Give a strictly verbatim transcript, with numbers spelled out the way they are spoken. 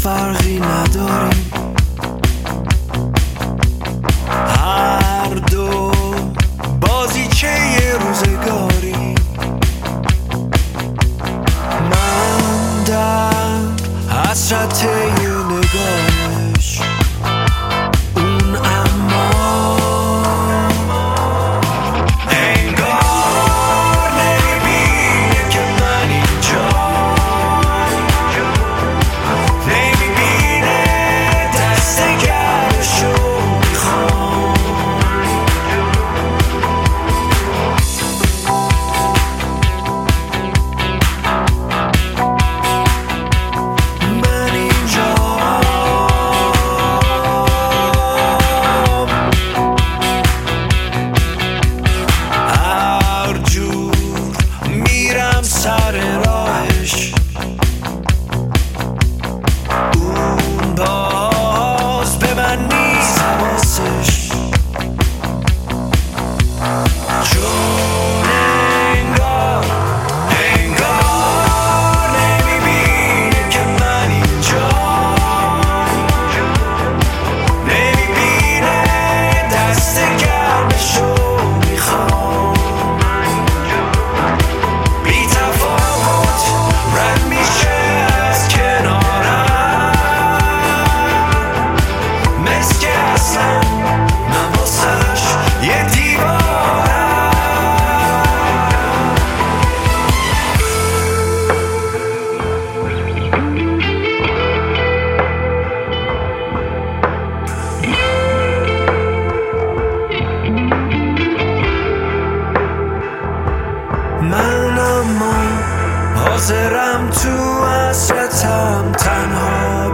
فرقی نداریم، هر دو بازیچه یه روزگاری. من در حسرت یه نگاهش، اون اما انگار نمیبینه که من اینجا، نمیبینه دست گرشو میخوام. من اینجا هر جور میرم سر راهش، اون باز به من نیست حواسش، چون انگار انگار نمیبینه که من اینجا، نمیبینه دست گرمشو میخوام. بی تفاوت رد میشه از کنارم، مثل که اصلا من واسش یه دیوارم. من اما حاضرم تو حسرتم تنها